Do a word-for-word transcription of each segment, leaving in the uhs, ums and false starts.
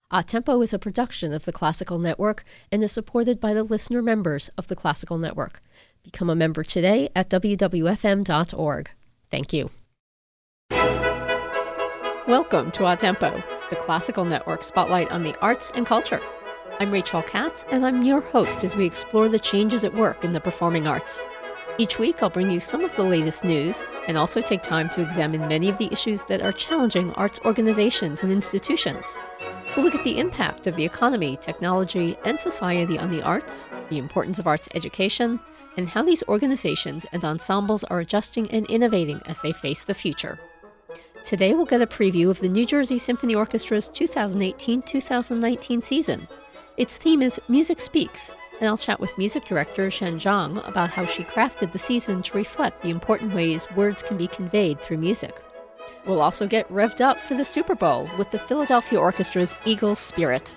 A Tempo is a production of the Classical Network and is supported by the listener members of the Classical Network. Become a member today at w w f m dot org. Thank you. Welcome to A Tempo, the Classical Network spotlight on the arts and culture. I'm Rachel Katz, and I'm your host as we explore the changes at work in the performing arts. Each week, I'll bring you some of the latest news and also take time to examine many of the issues that are challenging arts organizations and institutions. We'll look at the impact of the economy, technology, and society on the arts, the importance of arts education, and how these organizations and ensembles are adjusting and innovating as they face the future. Today, we'll get a preview of the New Jersey Symphony Orchestra's two thousand eighteen two thousand nineteen season. Its theme is Music Speaks, and I'll chat with music director Shen Zhang about how she crafted the season to reflect the important ways words can be conveyed through music. We'll also get revved up for the Super Bowl with the Philadelphia Orchestra's Eagles Spirit.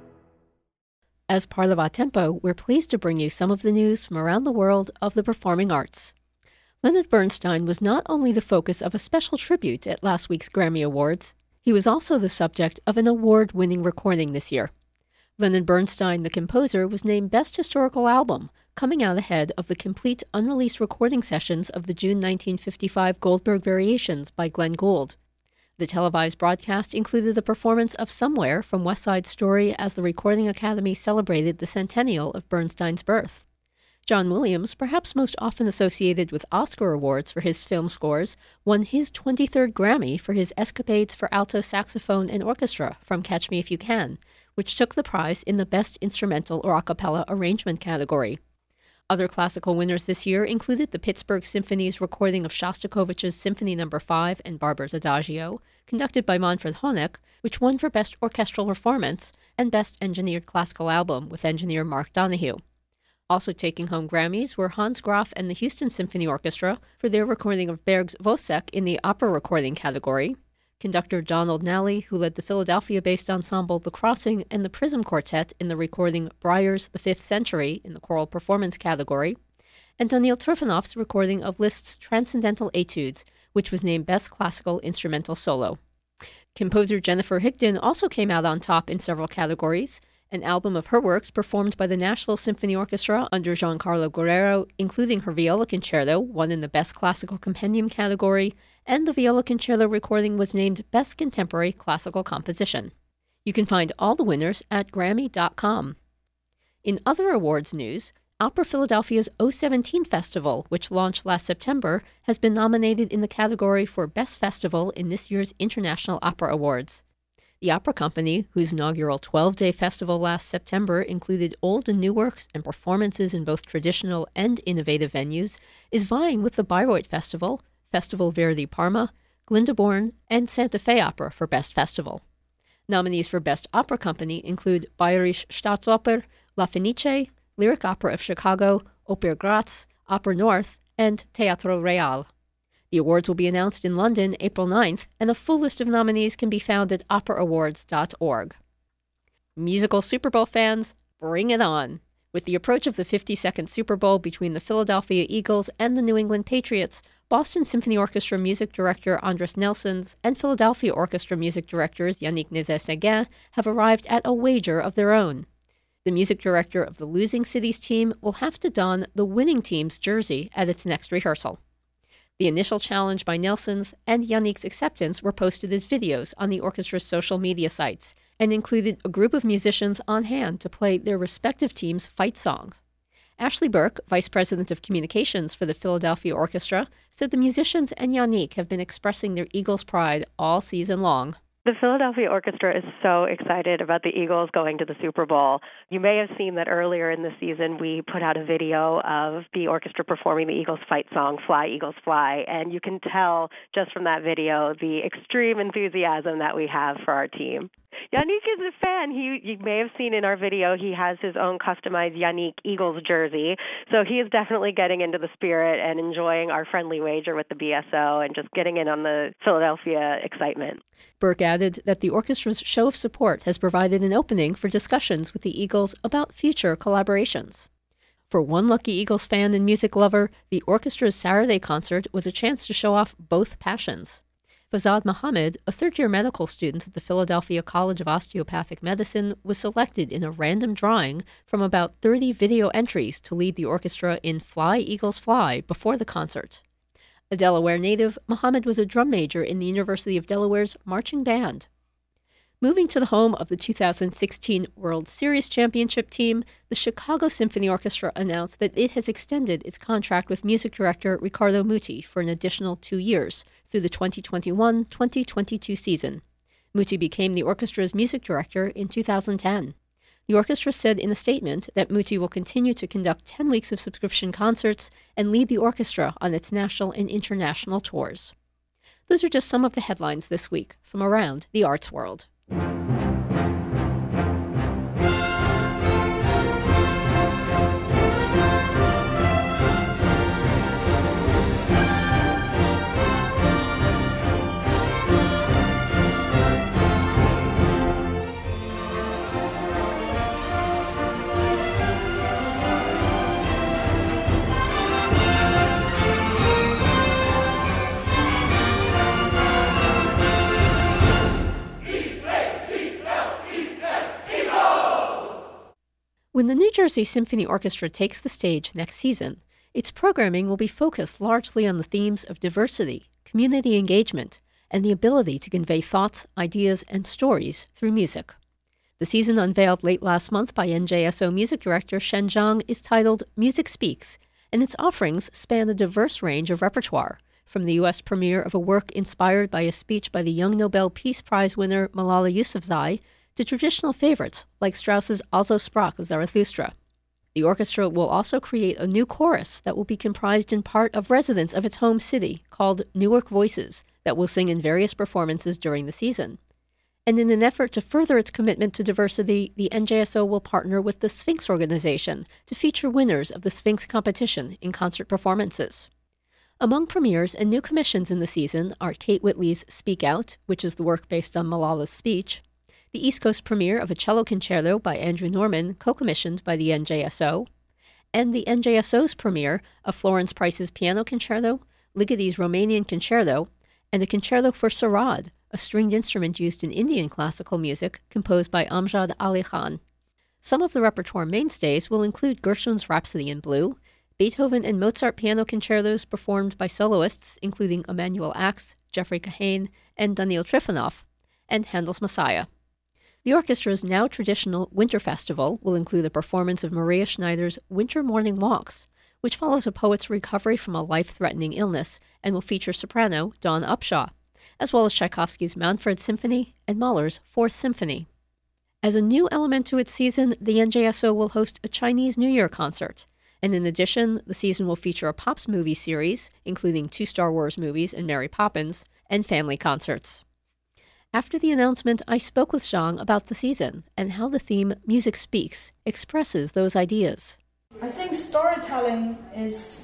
As part of A Tempo, we're pleased to bring you some of the news from around the world of the performing arts. Leonard Bernstein was not only the focus of a special tribute at last week's Grammy Awards, he was also the subject of an award-winning recording this year. Leonard Bernstein, the composer, was named Best Historical Album, coming out ahead of the complete unreleased recording sessions of the June nineteen fifty-five Goldberg Variations by Glenn Gould. The televised broadcast included the performance of Somewhere from West Side Story as the Recording Academy celebrated the centennial of Bernstein's birth. John Williams, perhaps most often associated with Oscar awards for his film scores, won his twenty-third Grammy for his escapades for alto saxophone and orchestra from Catch Me If You Can, which took the prize in the Best Instrumental or A Cappella Arrangement category. Other classical winners this year included the Pittsburgh Symphony's recording of Shostakovich's Symphony Number five and Barber's Adagio, conducted by Manfred Honeck, which won for Best Orchestral Performance and Best Engineered Classical Album with engineer Mark Donohue. Also taking home Grammys were Hans Graf and the Houston Symphony Orchestra for their recording of Berg's Wozzeck in the opera recording category, conductor Donald Nally, who led the Philadelphia-based ensemble The Crossing and the Prism Quartet in the recording Breyer's The Fifth Century in the choral performance category, and Daniil Trifonov's recording of Liszt's Transcendental Etudes, which was named Best Classical Instrumental Solo. Composer Jennifer Higdon also came out on top in several categories. An album of her works performed by the Nashville Symphony Orchestra under Giancarlo Guerrero, including her viola concerto, won in the Best Classical Compendium category, and the viola concerto recording was named Best Contemporary Classical Composition. You can find all the winners at Grammy dot com. In other awards news, Opera Philadelphia's O seventeen Festival, which launched last September, has been nominated in the category for Best Festival in this year's International Opera Awards. The opera company, whose inaugural twelve-day festival last September included old and new works and performances in both traditional and innovative venues, is vying with the Bayreuth Festival, Festival Verdi Parma, Glyndebourne, and Santa Fe Opera for Best Festival. Nominees for Best Opera Company include Bayerische Staatsoper, La Fenice, Lyric Opera of Chicago, Oper Graz, Opera North, and Teatro Real. The awards will be announced in London April ninth, and a full list of nominees can be found at opera awards dot org. Musical Super Bowl fans, bring it on! With the approach of the fifty-second Super Bowl between the Philadelphia Eagles and the New England Patriots, Boston Symphony Orchestra music director Andres Nelsons and Philadelphia Orchestra music directors Yannick Nézet-Séguin have arrived at a wager of their own. The music director of the losing city's team will have to don the winning team's jersey at its next rehearsal. The initial challenge by Nelsons and Yannick's acceptance were posted as videos on the orchestra's social media sites and included a group of musicians on hand to play their respective teams' fight songs. Ashley Burke, Vice President of Communications for the Philadelphia Orchestra, said the musicians and Yannick have been expressing their Eagles' pride all season long. The Philadelphia Orchestra is so excited about the Eagles going to the Super Bowl. You may have seen that earlier in the season we put out a video of the orchestra performing the Eagles fight song, Fly, Eagles, Fly, and you can tell just from that video the extreme enthusiasm that we have for our team. Yannick is a fan. He, you may have seen in our video, he has his own customized Yannick Eagles jersey. So he is definitely getting into the spirit and enjoying our friendly wager with the B S O and just getting in on the Philadelphia excitement. Burke added that the orchestra's show of support has provided an opening for discussions with the Eagles about future collaborations. For one lucky Eagles fan and music lover, the orchestra's Saturday concert was a chance to show off both passions. Fazad Mohammed, a third-year medical student at the Philadelphia College of Osteopathic Medicine, was selected in a random drawing from about thirty video entries to lead the orchestra in Fly, Eagles, Fly before the concert. A Delaware native, Mohammed was a drum major in the University of Delaware's marching band. Moving to the home of the two thousand sixteen World Series championship team, the Chicago Symphony Orchestra announced that it has extended its contract with music director Riccardo Muti for an additional two years through the twenty twenty-one twenty twenty-two season. Muti became the orchestra's music director in two thousand ten. The orchestra said in a statement that Muti will continue to conduct ten weeks of subscription concerts and lead the orchestra on its national and international tours. Those are just some of the headlines this week from around the arts world. When the New Jersey Symphony Orchestra takes the stage next season, its programming will be focused largely on the themes of diversity, community engagement, and the ability to convey thoughts, ideas, and stories through music. The season unveiled late last month by N J S O music director Shen Zhang is titled Music Speaks, and its offerings span a diverse range of repertoire, from the U S premiere of a work inspired by a speech by the Young Nobel Peace Prize winner Malala Yousafzai to traditional favorites like Strauss's Also sprach Zarathustra. The orchestra will also create a new chorus that will be comprised in part of residents of its home city called Newark Voices that will sing in various performances during the season. And in an effort to further its commitment to diversity, the N J S O will partner with the Sphinx organization to feature winners of the Sphinx competition in concert performances. Among premieres and new commissions in the season are Kate Whitley's Speak Out, which is the work based on Malala's speech, the East Coast premiere of a cello concerto by Andrew Norman, co-commissioned by the N J S O, and the N J S O's premiere of Florence Price's Piano Concerto, Ligoti's Romanian Concerto, and a concerto for sarod, a stringed instrument used in Indian classical music composed by Amjad Ali Khan. Some of the repertoire mainstays will include Gershwin's Rhapsody in Blue, Beethoven and Mozart piano concertos performed by soloists including Emanuel Ax, Jeffrey Kahane, and Daniil Trifonov, and Handel's Messiah. The orchestra's now traditional Winter Festival will include a performance of Maria Schneider's Winter Morning Walks, which follows a poet's recovery from a life-threatening illness and will feature soprano Dawn Upshaw, as well as Tchaikovsky's Manfred Symphony and Mahler's Fourth Symphony. As a new element to its season, the N J S O will host a Chinese New Year concert, and in addition, the season will feature a Pops movie series, including two Star Wars movies and Mary Poppins, and family concerts. After the announcement, I spoke with Zhang about the season and how the theme Music Speaks expresses those ideas. I think storytelling is,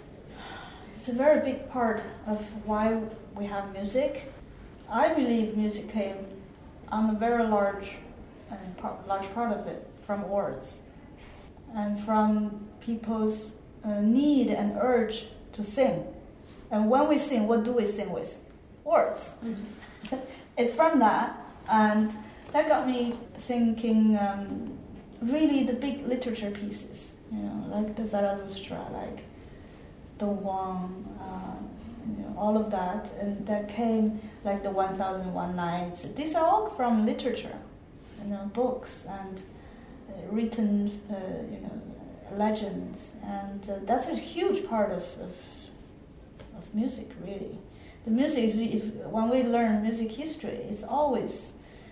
is a very big part of why we have music. I believe music came on a very large, and part, large part of it from words and from people's uh, need and urge to sing. And when we sing, what do we sing with? Words. Mm-hmm. It's from that, and that got me thinking um, really the big literature pieces, you know, like the Zarathustra, like Don Juan, uh, you know, all of that, and that came like the one thousand one Nights. These are all from literature, you know, books and uh, written, uh, you know, legends, and uh, that's a huge part of, of of music, really. The music, if, if when we learn music history, it's always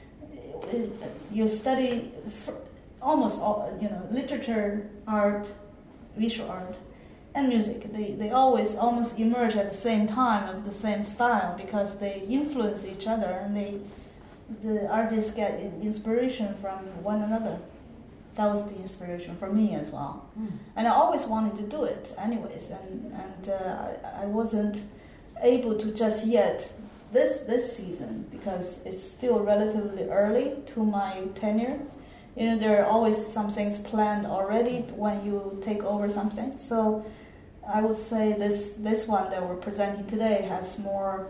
it, you study almost all, you know, literature, art, visual art, and music. They they always almost emerge at the same time of the same style because they influence each other, and they the artists get inspiration from one another. That was the inspiration for me as well, mm. and I always wanted to do it, anyways, and and uh, I, I wasn't able to just yet this this season because it's still relatively early to my tenure. You know, there are always some things planned already when you take over something. So I would say this this one that we're presenting today has more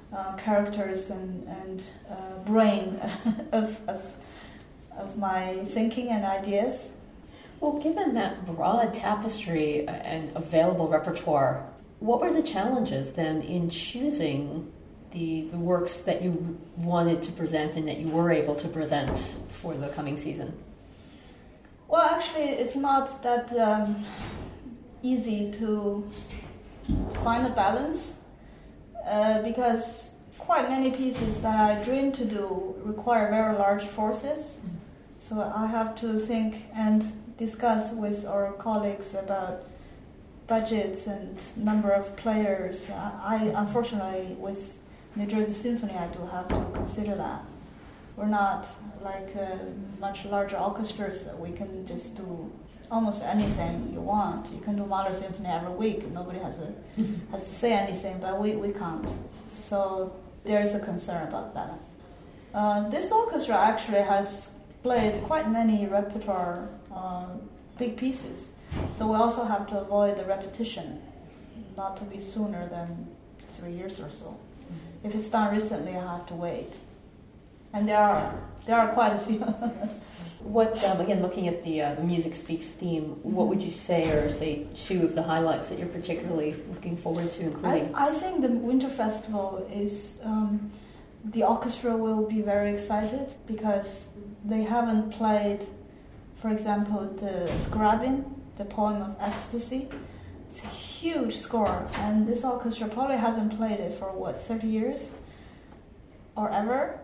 uh, characters and, and uh, brain of, of, of my thinking and ideas. Well, given that broad tapestry and available repertoire, what were the challenges then in choosing the, the works that you wanted to present and that you were able to present for the coming season? Well, actually, it's not that um, easy to, to find a balance uh, because quite many pieces that I dream to do require very large forces. Mm-hmm. So I have to think and discuss with our colleagues about budgets and number of players. I, unfortunately, with New Jersey Symphony, I do have to consider that. We're not like uh, much larger orchestras that we can just do almost anything you want. You can do Mahler Symphony every week. Nobody has a, has to say anything, but we, we can't. So there is a concern about that. Uh, this orchestra actually has played quite many repertoire uh, big pieces. So we also have to avoid the repetition, not to be sooner than three years or so. Mm-hmm. If it's done recently, I have to wait. And there are there are quite a few. What um, again, looking at the uh, the Music Speaks theme, what would you say are say two of the highlights that you're particularly looking forward to including? I, I think the Winter Festival is um, the orchestra will be very excited because they haven't played, for example, the Scriabin, the poem of ecstasy. It's a huge score, and this orchestra probably hasn't played it for what thirty years. Or ever.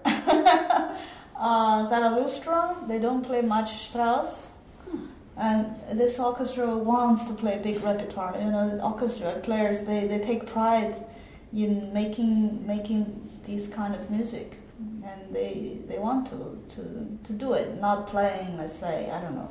uh, Zarathustra, they don't play much Strauss. Hmm. And this orchestra wants to play big repertoire. You know, orchestra players, they, they take pride in making making this kind of music. And they they want to, to, to do it, not playing, let's say, I don't know,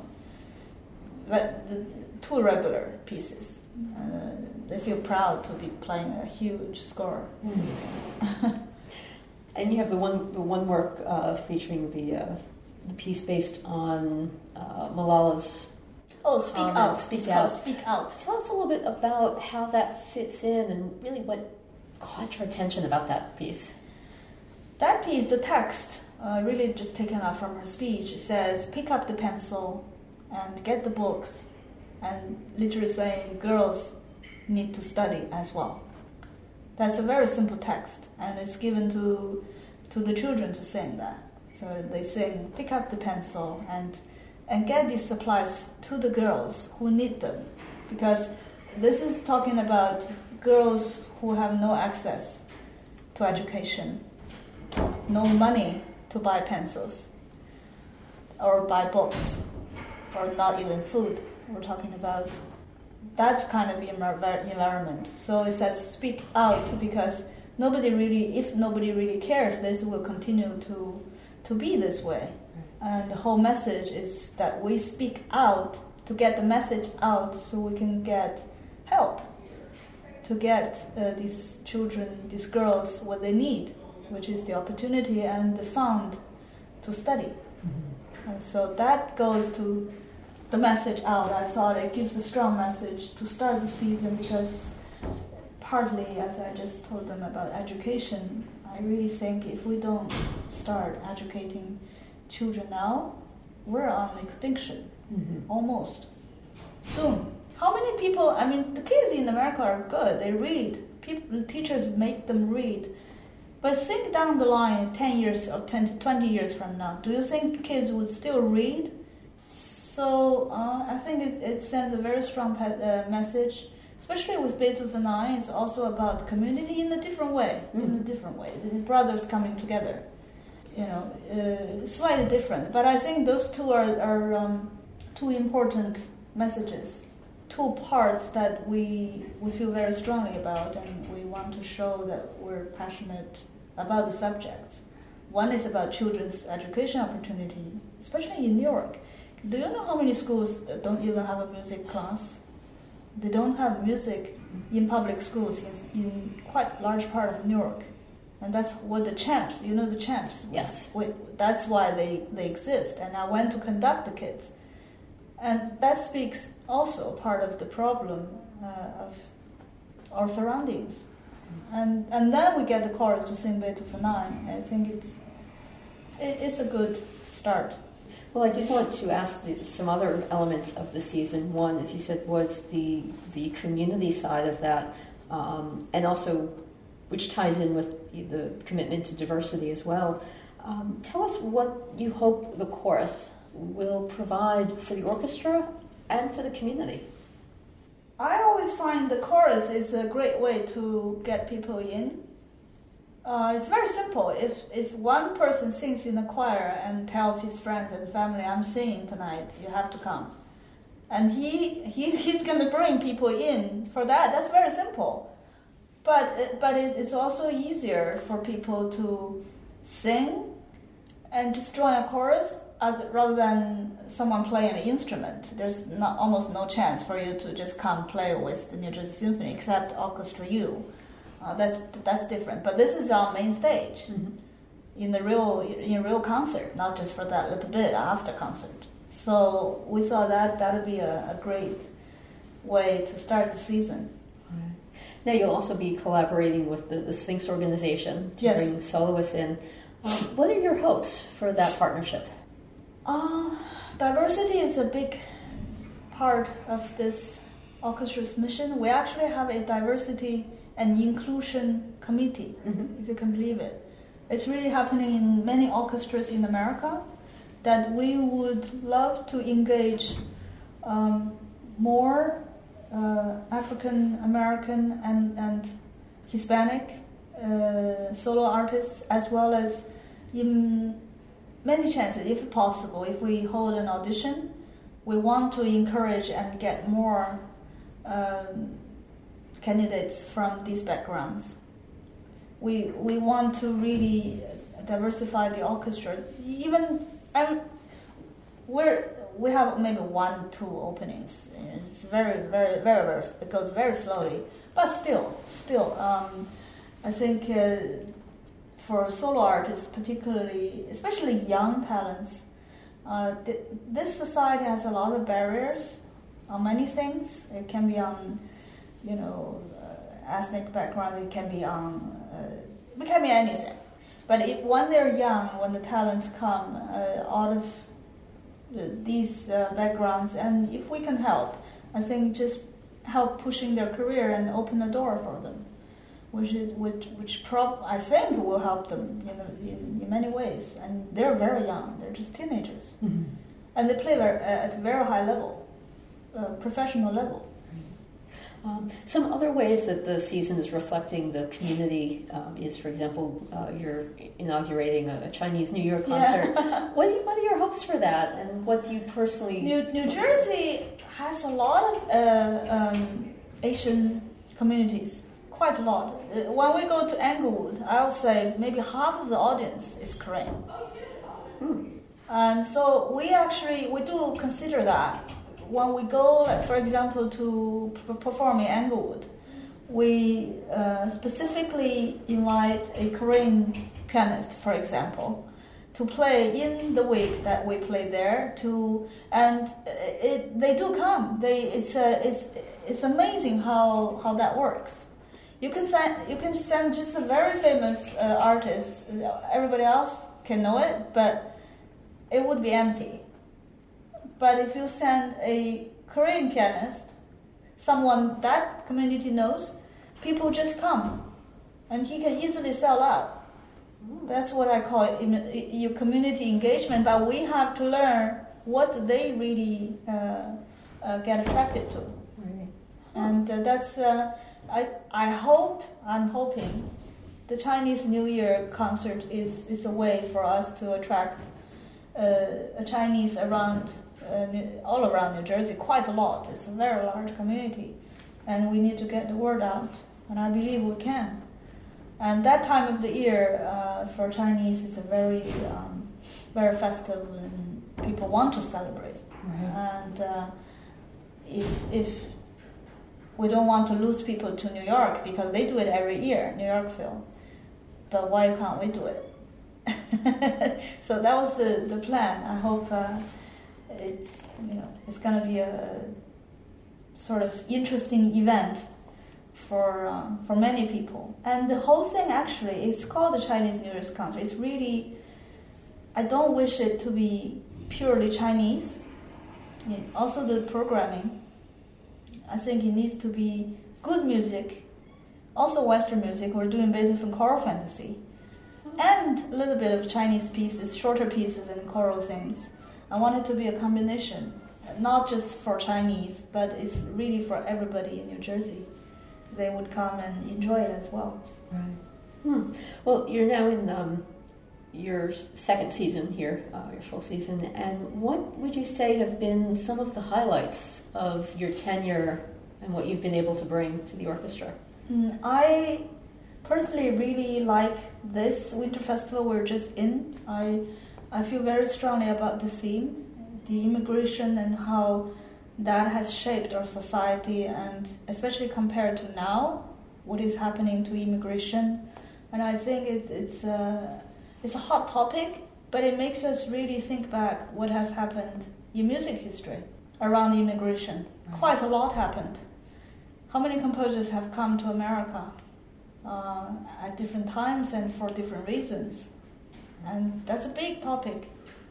but the, too regular pieces. Uh, they feel proud to be playing a huge score. Hmm. And you have the one the one work uh, featuring the uh, the piece based on uh, Malala's. Oh, Speak um, Out! Speak Out! Speak Out! Tell us a little bit about how that fits in, and really what caught your attention about that piece. That piece, the text, uh, really just taken out from her speech. It says, "Pick up the pencil and get the books," and literally saying girls need to study as well. That's a very simple text, and it's given to to the children to sing that. So they sing, "Pick up the pencil and and get these supplies to the girls who need them," because this is talking about girls who have no access to education, no money to buy pencils or buy books, or not even food. We're talking about that kind of environment. So it says speak out because nobody really, if nobody really cares, this will continue to to be this way. And the whole message is that we speak out to get the message out so we can get help, to get uh, these children, these girls, what they need, which is the opportunity and the fund to study. Mm-hmm. And so that goes to the message out. I thought it gives a strong message to start the season because partly, as I just told them about education, I really think if we don't start educating children now, we're on extinction, mm-hmm. almost, soon. How many people, I mean, the kids in America are good, they read, people, the teachers make them read, but think down the line, ten years or ten to twenty years from now, do you think kids would still read? So uh, I think it, it sends a very strong pe- uh, message, especially with Beethoven nine. It's also about community in a different way. Mm. In a different way, the brothers coming together. You know, uh, slightly different. But I think those two are, are um, two important messages, two parts that we we feel very strongly about, and we want to show that we're passionate about the subjects. One is about children's education opportunity, especially in New York. Do you know how many schools don't even have a music class? They don't have music in public schools in, in quite large part of New York. And that's what the champs, you know the champs? Yes. We, that's why they, they exist. And I went to conduct the kids. And that speaks also part of the problem uh, of our surroundings. And and then we get the chorus to sing Beethoven nine. I think it's it, it's a good start. Well, I did want to ask the, some other elements of the season. One, as you said, was the the community side of that, um, and also which ties in with the commitment to diversity as well. Um, tell us what you hope the chorus will provide for the orchestra and for the community. I always find the chorus is a great way to get people in. Uh, it's very simple. If if one person sings in the choir and tells his friends and family, "I'm singing tonight, you have to come," and he, he he's going to bring people in for that. That's very simple. But but it, it's also easier for people to sing and just join a chorus uh, rather than someone playing an instrument. There's not, almost no chance for you to just come play with the New Jersey Symphony except Orchestra U. Uh, that's that's different. But this is our main stage mm-hmm. in the real in real concert, not just for that little bit after concert. So we thought that that would be a, a great way to start the season. Now you'll also be collaborating with the, the Sphinx organization to yes. bring soloists in. Um, what are your hopes for that partnership? Uh, diversity is a big part of this orchestra's mission. We actually have a diversity and inclusion committee, mm-hmm. if you can believe it. It's really happening in many orchestras in America that we would love to engage um, more Uh, African American and, and Hispanic uh, solo artists, as well as in many chances, if possible, if we hold an audition, we want to encourage and get more um, candidates from these backgrounds. We we want to really diversify the orchestra. Even um, we're. We have maybe one, two openings. It's very, very, very, very. It goes very slowly, but still, still, um, I think uh, for solo artists, particularly, especially young talents, uh, th- this society has a lot of barriers on many things. It can be on, you know, uh, ethnic backgrounds. It can be on. Uh, it can be anything. But it, when they're young, when the talents come uh, out of these uh, backgrounds, and if we can help, I think just help pushing their career and open the door for them, which is which which prob I think will help them in, in in many ways. And they're very young; they're just teenagers, mm-hmm. and they play very, uh, at a very high level, uh, professional level. Um, some other ways that the season is reflecting the community um, is, for example, uh, you're inaugurating a, a Chinese New Year concert. Yeah. what, are, what are your hopes for that, and what do you personally... New, New Jersey has a lot of uh, um, Asian communities, quite a lot. Uh, when we go to Englewood, I would say maybe half of the audience is Korean. Hmm. And so we actually, we do consider that. When we go, like, for example, to perform in Englewood, we uh, specifically invite a Korean pianist, for example, to play in the week that we play there. To and it, they do come. They it's a, it's it's amazing how, how that works. You can send you can send just a very famous uh, artist. Everybody else can know it, but it would be empty. But if you send a Korean pianist, someone that community knows, people just come, and he can easily sell out. That's what I call it, your community engagement. But we have to learn what they really uh, uh, get attracted to, right. And uh, that's. Uh, I I hope I'm hoping the Chinese New Year concert is is a way for us to attract uh, a Chinese around. Uh, all around New Jersey, quite a lot. It's a very large community, and we need to get the word out, and I believe we can. And that time of the year uh, for Chinese is a very, um, very festive, and people want to celebrate. Mm-hmm. And uh, if if we don't want to lose people to New York, because they do it every year, New York Film, but why can't we do it? So that was the, the plan. I hope. Uh, It's you know it's going to be a sort of interesting event for uh, for many people. And the whole thing actually is called the Chinese New Year's concert. It's really, I don't wish it to be purely Chinese. Yeah. Also the programming, I think it needs to be good music, also Western music. We're doing Beethoven choral fantasy, and a little bit of Chinese pieces, shorter pieces and choral things. I want it to be a combination, not just for Chinese, but it's really for everybody in New Jersey. They would come and enjoy it as well. Right. Hmm. Well, you're now in um, your second season here, uh, your full season, and what would you say have been some of the highlights of your tenure and what you've been able to bring to the orchestra? Mm, I personally really like this winter festival we're just in. I I feel very strongly about the theme, the immigration, and how that has shaped our society, and especially compared to now, what is happening to immigration. And I think it, it's a, it's a hot topic, but it makes us really think back what has happened in music history around immigration. Right. Quite a lot happened. How many composers have come to America uh, at different times and for different reasons? And that's a big topic.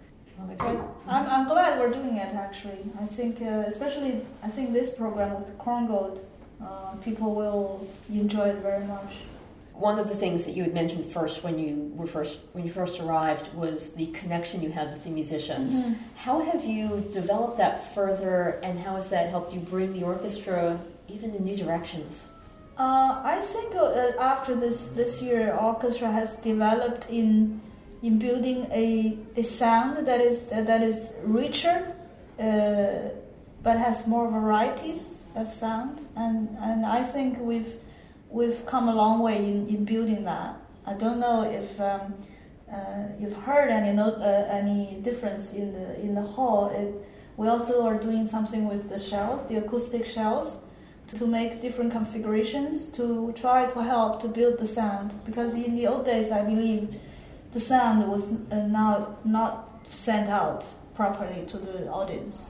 Well, I'm, I'm glad we're doing it, actually. I think, uh, especially, I think this program with Korngold, uh, people will enjoy it very much. One of the things that you had mentioned first when you were first when you first arrived was the connection you had with the musicians. Mm-hmm. How have you developed that further, and how has that helped you bring the orchestra even in new directions? Uh, I think uh, after this this year, orchestra has developed in in building a a sound that is uh, that is richer, uh, but has more varieties of sound, and and I think we've we've come a long way in, in building that. I don't know if um, uh, you've heard any note, uh, any difference in the in the hall. It, we also are doing something with the shells, the acoustic shells, to make different configurations to try to help to build the sound. Because in the old days, I believe the sound was uh, now not sent out properly to the audience.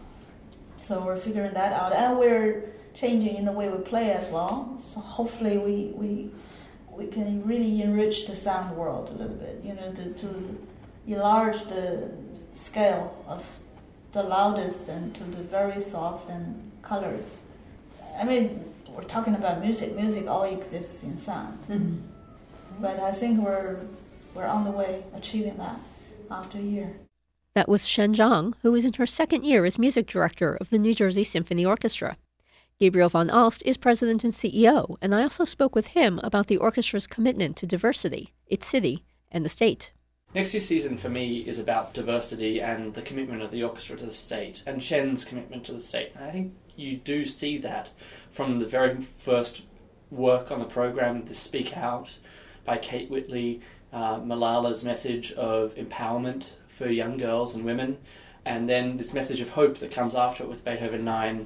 So we're figuring that out, and we're changing in the way we play as well. So hopefully we we we can really enrich the sound world a little bit, you know, to, to enlarge the scale of the loudest and to the very soft and colors. I mean, we're talking about music. Music all exists in sound. Mm-hmm. But I think we're we're on the way achieving that after a year. That was Shen Zhang, who is in her second year as music director of the New Jersey Symphony Orchestra. Gabriel von Alst is president and C E O, and I also spoke with him about the orchestra's commitment to diversity, its city, and the state. Next year's season for me is about diversity and the commitment of the orchestra to the state, and Shen's commitment to the state. And I think you do see that from the very first work on the program, the Speak Out by Kate Whitley, uh, Malala's message of empowerment for young girls and women, and then this message of hope that comes after it with Beethoven nine.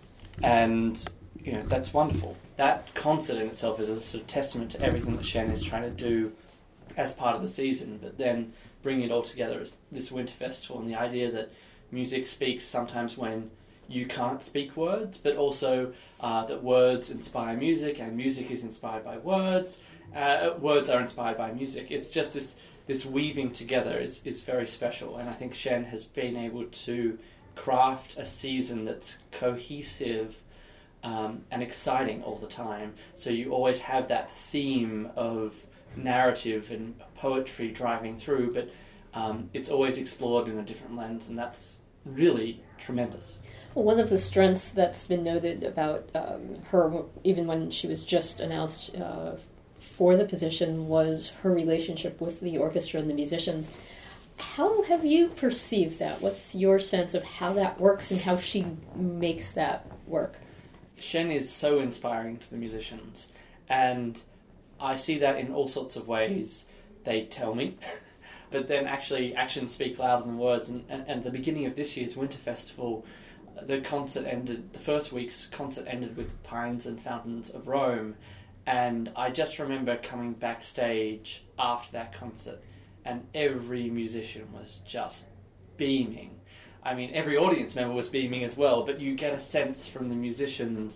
And, you know, that's wonderful. That concert in itself is a sort of testament to everything that Shen is trying to do as part of the season, but then bringing it all together as this winter festival, and the idea that music speaks sometimes when you can't speak words, but also uh, that words inspire music, and music is inspired by words, uh, words are inspired by music. It's just this this weaving together is, is very special, and I think Shen has been able to craft a season that's cohesive um, and exciting all the time. So you always have that theme of narrative and poetry driving through, but um, it's always explored in a different lens, and that's really tremendous. Well, one of the strengths that's been noted about um, her, even when she was just announced uh, for the position, was her relationship with the orchestra and the musicians. How have you perceived that? What's your sense of how that works and how she makes that work? Shen is so inspiring to the musicians, and I see that in all sorts of ways. They tell me, but then actually actions speak louder than words. And, and, and at the beginning of this year's Winter Festival, the concert ended, the first week's concert ended with Pines and Fountains of Rome, and I just remember coming backstage after that concert, and every musician was just beaming. I mean, every audience member was beaming as well, but you get a sense from the musicians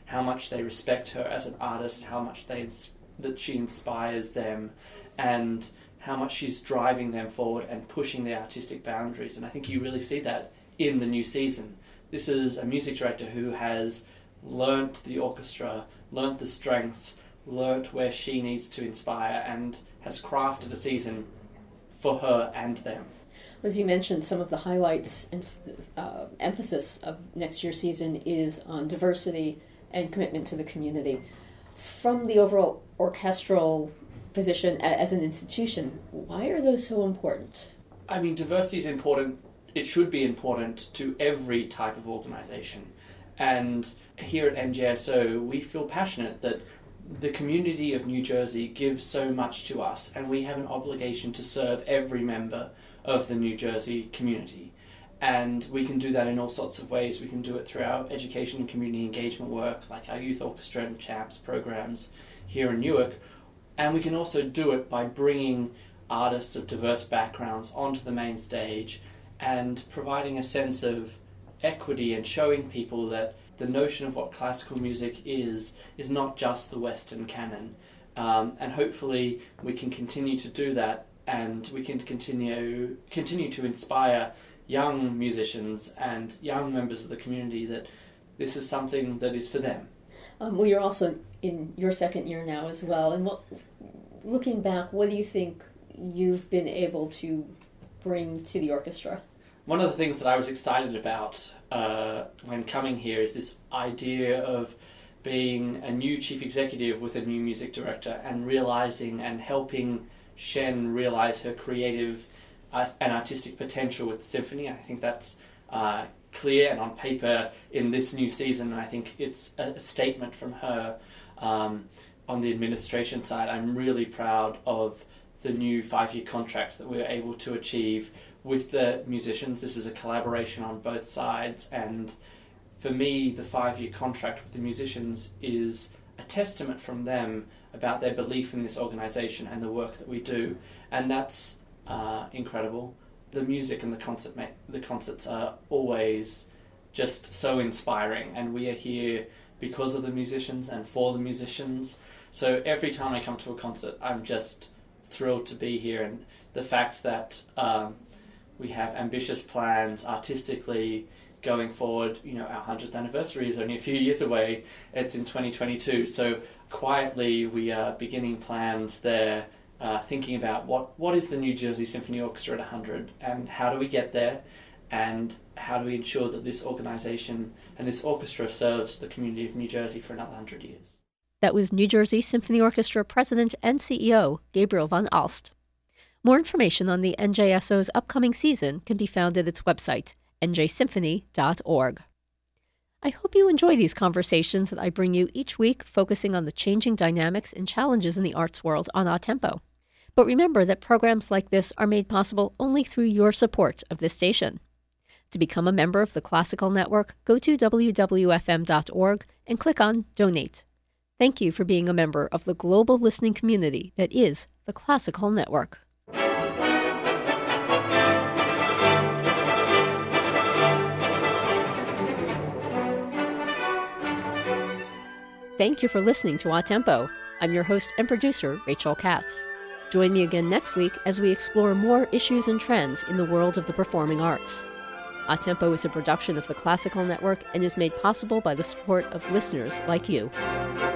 how much they respect her as an artist, how much they ins- that she inspires them, and how much she's driving them forward and pushing their artistic boundaries. And I think you really see that in the new season. This is a music director who has learnt the orchestra, learnt the strengths, learnt where she needs to inspire, and has crafted a season for her and them. As you mentioned, some of the highlights and uh, emphasis of next year's season is on diversity and commitment to the community. From the overall orchestral position as an institution, why are those so important? I mean, diversity is important. It should be important to every type of organisation. And here at N J S O, we feel passionate that the community of New Jersey gives so much to us, and we have an obligation to serve every member of the New Jersey community. And we can do that in all sorts of ways. We can do it through our education and community engagement work, like our youth orchestra and CHAMPS programs here in Newark. And we can also do it by bringing artists of diverse backgrounds onto the main stage and providing a sense of equity and showing people that the notion of what classical music is is not just the Western canon. Um, and hopefully we can continue to do that, and we can continue continue to inspire young musicians and young members of the community that this is something that is for them. Um, well, you're also in your second year now as well. And what, looking back, what do you think you've been able to bring to the orchestra? One of the things that I was excited about uh, when coming here is this idea of being a new chief executive with a new music director and realizing and helping Shen realize her creative uh, and artistic potential with the symphony. I think that's uh, clear and on paper in this new season. I think it's a statement from her. Um, on the administration side, I'm really proud of the new five-year contract that we were able to achieve with the musicians. This is a collaboration on both sides, and for me, the five-year contract with the musicians is a testament from them about their belief in this organisation and the work that we do, and that's uh, incredible. The music and the concert ma- the concerts are always just so inspiring, and we are here because of the musicians and for the musicians. So every time I come to a concert, I'm just thrilled to be here, and the fact that um, we have ambitious plans artistically going forward. You know, our hundredth anniversary is only a few years away. It's in twenty twenty-two. So quietly we are beginning plans there, uh, thinking about what, what is the New Jersey Symphony Orchestra at one hundred, and how do we get there, and how do we ensure that this organisation and this orchestra serves the community of New Jersey for another one hundred years. That was New Jersey Symphony Orchestra President and C E O Gabriel van Alst. More information on the N J S O's upcoming season can be found at its website, n j symphony dot org. I hope you enjoy these conversations that I bring you each week, focusing on the changing dynamics and challenges in the arts world on A Tempo. But remember that programs like this are made possible only through your support of this station. To become a member of the Classical Network, go to w w f m dot org and click on Donate. Thank you for being a member of the global listening community that is the Classical Network. Thank you for listening to A Tempo. I'm your host and producer, Rachel Katz. Join me again next week as we explore more issues and trends in the world of the performing arts. A Tempo is a production of the Classical Network and is made possible by the support of listeners like you.